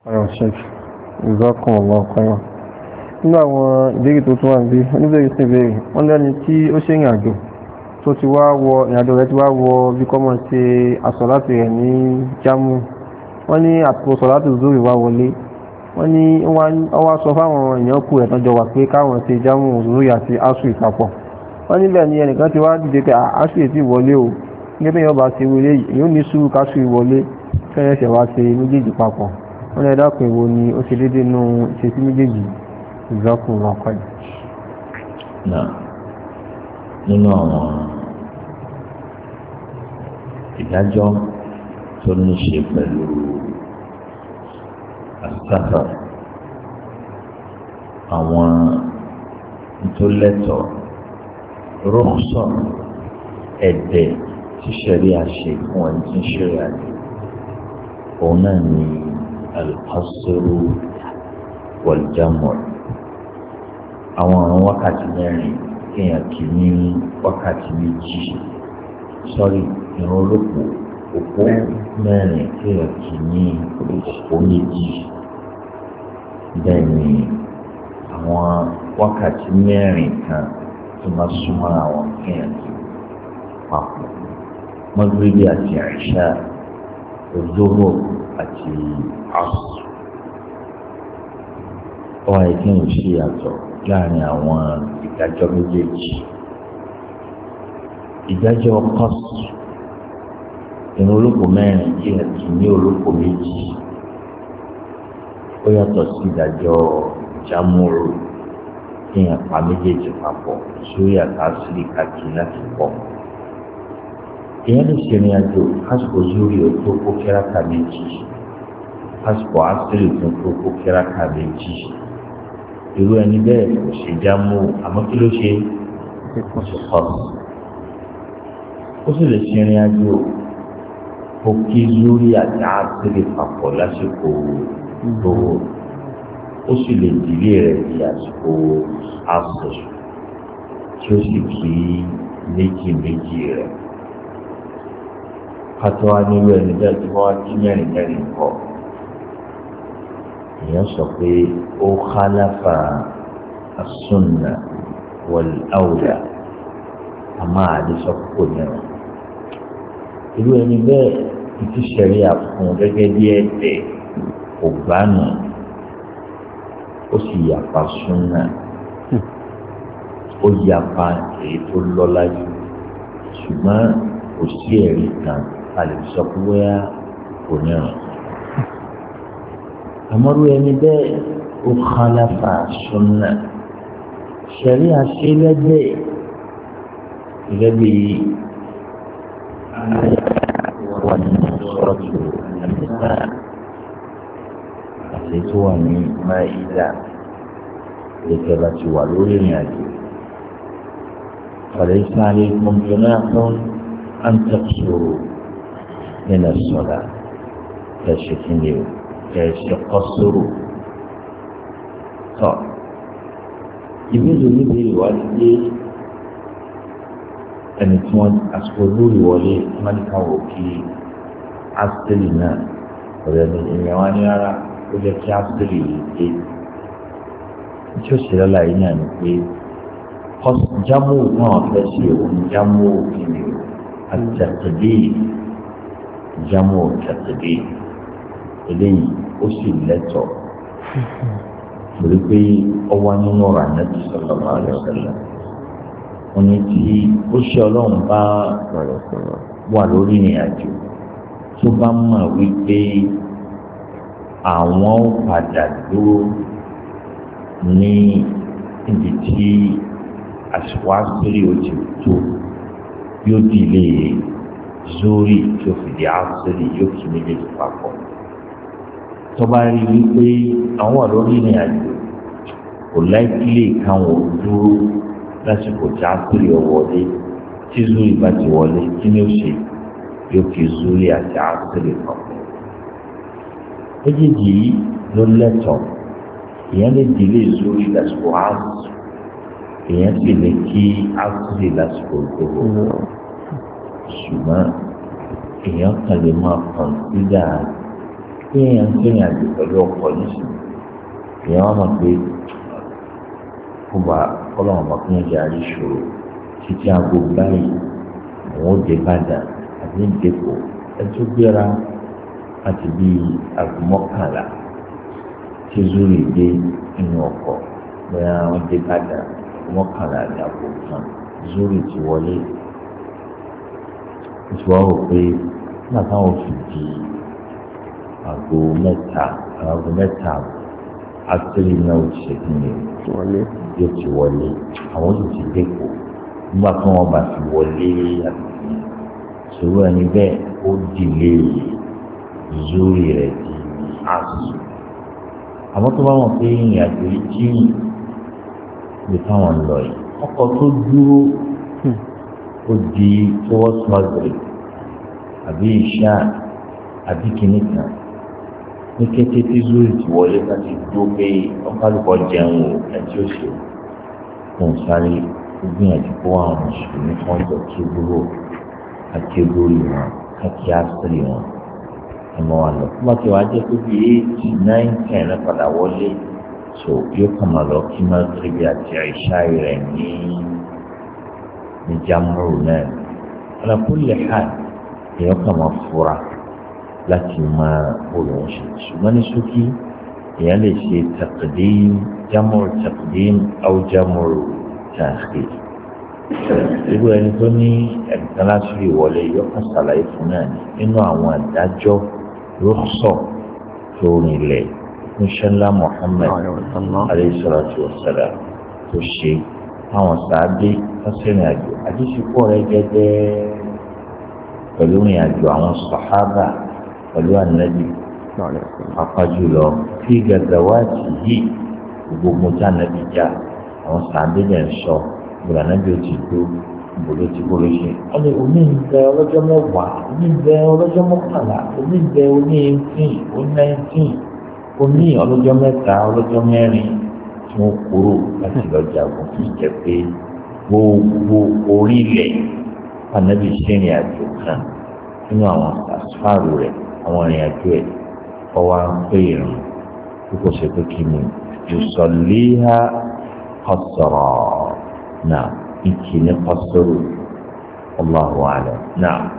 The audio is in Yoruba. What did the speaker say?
ọ̀rọ̀ ṣẹ́kì ìzọ́kùn ọ̀lọ́kọ̀ọ́yàn nínú àwọn ìbéèrè tó tún wà níbí oníbèrè sí ìbéèrè wọ́n lẹ́ni tí ó ṣe ìrìn àjò tó ti wá wọ ìrìnàjò rẹ̀ ti wá wọ bí kọ́mọ̀ ṣe àsọ̀láti rẹ̀ ní jámù wọ́n ní àpò sọ̀láti zúrì wá wọlé wọ́n ní wọ́n wá sọ fáwọn èèyàn kù ẹ̀tàn jọ wà pé káwọn ṣe jámù zúrì àti asù ìpapọ̀ wọ́n níbẹ̀ ni ẹnìkan ti wá dìde pé asù ètí ìwọlé o gẹ́gẹ́ yọba ṣe wọlé yìí ó ní sùúrù kásù ìwọlé fẹ́rẹ̀ṣẹ̀ wá ṣe méjèèjì papọ̀ wọ́n lè dákùn ìwò ni ó ṣe dédé nú ìṣesí méjèèjì ìzọ́kùn lọ́kọ̀ yìí. náà nínú àwọn ìdájọ́ tó ní ṣe pẹ̀lú àsáfà àwọn tó lẹ́tọ̀ọ́ rọ́ọ̀sọ̀ ẹ̀dẹ̀ tí ṣẹ̀rí àṣẹ fún ẹni tí ń ṣẹ̀rí àṣẹ òun náà ni alqasru wal-jamu' àwọn àrùn wákàtí mẹ́rin kéèyàn kì í ní wákàtí méjì ìran olóko òpó mẹ́rin kéèyàn kì í ní òpó méjì bẹ́ẹ̀ ni àwọn wákàtí mẹ́rin kan tó máa súnmọ́ àwọn kéèyàn kì í papọ̀ Magribi àti Ìṣá Zuhur àti Asr ọ̀hún ẹ̀kí ń ṣe àtọ̀ láàrin àwọn ìdájọ́ méjèèjì. Ìdájọ́ Qasr ìrun olóko mẹ́rin kí ẹ̀ tún ní olóko méjì ó yàtọ̀ sí ìdájọ́ Jamuru kí ẹ̀ pa méjèèjì papọ̀ sórí àtàsílì káàkiri láti pọ̀. Èèyàn lè ṣe ìrìn àjò kásìkò zúrì ó tó kó kẹ́ráka méjì kásìkò asílì tó kó kẹ́ráka méjì irú ẹni bẹ́ẹ̀ kò ṣe jámù àmọ́ kí ló ṣe kó ṣe kọ́ọ̀sì ó sì lè ṣe ìrìn àjò kó kí zúrì àti asílì papọ̀ lásìkò tó ó sì lè dìlé rẹ̀ di àsìkò asílì tí ó sì kí méjì méjì rẹ̀ kátó wá nílò ẹni bẹ́ẹ̀ tí wọ́n wá kí mẹ́rin mẹ́rin kọ́ èèyàn sọ pé ó khalafa as-sunna wal-awla a máa lè sọ púpọ̀ nìyẹn irú ẹni bẹ́ẹ̀ ti ṣẹ̀rí àfún gẹ́gẹ́ bí ẹ̀dẹ̀ ògbánu ó sì yapa sunna ó yapa èyí tó lọ́lá jù ṣùgbọ́n kò sí ẹ̀rí kan a lè sọ pé wíyá kò ní ràn. àmọ́rú ẹni bẹ́ẹ̀ ó khalafa sunna ṣẹ̀rí àṣelẹ́gbẹ́ gẹ́gẹ́ bí wà ní sọ́ọ̀tù àmìsá àti tó wà ní Máídà gẹ́gẹ́ bá ti wà lórí ìrìn àjò. فليس عليكم جناح أن تقصروا من الصلاة كشكنيو كشقصروا طب ìbéèrè níbi ìwádìí ẹni tí wọ́n àsìkò lórí wọlé mọ́nìkà wò kí áṣítẹ́lì náà ọ̀rẹ́ ní ìyẹn wá ní rárá ó jẹ́ kí áṣítẹ́lì yìí dé tí ó ṣe lọ́la yìí náà ni pé jamu náà fẹ́ ṣe òun jamu kìíní àtẹ̀tẹ̀dé jamu tẹ̀tẹ̀dé eléyìí ó sì lẹ́tọ̀ torí pé ọwọ́ nínú ọ̀rọ̀ Ànábì sallallahu alaihi wasallam wọn ni tí ó ṣe ọlọ́run bá wà lórí ìrìn àjò tó bá mọ̀ wípé àwọn ó padà dúró ní ibi tí àsìkò àṣírí ojú tó yóò di ilé zórí tó fi di àṣírí yóò kí méjèèjì papọ̀ tó bá rí wípé àwọn wà lórí ìrìn àjò kò láìpílè káwọn dúró lásìkò tí àṣírí wọlé tí zórí bá ti wọlé kí ni ó ṣe yóò kí zórí àti àṣírí papọ̀ méjèèjì yìí ló lẹ́tọ̀ọ́ ìyẹn lè di ilé zórí lásìkò àṣírí èèyàn sì lè kí áṣírí lásìkò gbogbo ṣùgbọ́n èèyàn kan lè máa kọ̀ǹsídà pé èèyàn ń sẹ́yìn àjò pẹ̀lú ọkọ̀ nísìnyí èèyàn wá mọ̀ pé kó bá ọlọ́run bá fún ẹ̀jẹ̀ àríṣòro títí aago báyìí àwọn òde Ìbàdàn àbí ìdẹ́kọ̀ ẹjọ́ gbéra láti bí aago mọ́kànlá tí zuri dé inú ọkọ̀ bóyá wọ́n dé Ìbàdàn aago mọ́kànlá ní aago kan zuri ti wọlé ìṣòwò wò pé nígbà táwọn fi di aago mẹ́ta àtìrí náà ó ti ṣe kí ni yóò ti wọlé àwọn yóò ti dẹ́kọ̀ nígbà tí wọ́n bá fi wọlé àbí ìṣòro ẹni bẹ́ẹ̀ ó dìlé zuri rẹ̀ di àṣù àmọ́ tó bá wọn pé ìrìn àjò yìí jíìn lè táwọn lọ yìí ọkọ̀ tó dúró ó di towards Maghrib àbí ìṣá àbí kìíní kan ní kété tí zuri ti wọlé láti dúró pé ọkàlùkọ jẹun o ẹtí ó ṣe fún sáré gbìyànjú kó àwọn mùsùlùmí kan jọ kébúrò akébúrò wọn káàkiri àṣírí wọn ẹmọ wa lọ fún bàtí wàá jẹ pé bí 8, 9, 10 rẹ padà wọlé so yóò kàn máa lọ kí máa tóbi àti àìsà rẹ ní jámúrù náà alákùnlé ha èèyàn kàn máa fura láti máa olùwọ́n ṣe ṣùgbọ́n ní ṣókí èèyàn lè ṣe taqdim jámúrù taqdim aw jámúrù ta'khir irú ẹni tó ní ẹ̀gbọ́n láti rí ìwọlé yóò kàn ṣàlàyé fún náà nínú àwọn àdájọ́ rúkṣọ tó nílẹ̀ níṣẹ́lá Muhammad alayhi salatu wa salam tó ṣe àwọn sàádé lọ́sẹ̀rìn àjò àdísìkò rẹ̀ gẹ́gẹ́ pẹ̀lú ìrìn àjò àwọn sàhábà pẹ̀lú ànábì àpájùlọ tí gàdàwátì yìí gbogbo tí ànábì já àwọn sàádé lẹ̀ ń sọ ìgbà ànábì ó ti tó ìbòló tí kò lè ṣe. ọ̀lẹ́ omi ń bẹ ọlọ́jọ́ mẹ́wàá omi ń bẹ ọlọ́jọ́ mọ́kànlá omi ń bẹ oní 18 oní 19 oní ọlọ́jọ́ mẹ́ta ọlọ́jọ́ mẹ́rin tí wọ́n kúrò láti lọ́jà ògùn tó jẹ́ pé gbogbo orílẹ̀ ànábì sẹ́rìn àjò kan nínú àwọn àsfáàrù rẹ̀ àwọn ìrìn àjò ẹ̀ ọwọ́ ń pè irun bí kò ṣe pé kí ni yusalliha qasra náà ìkíni qasru Allahu a'lam náà.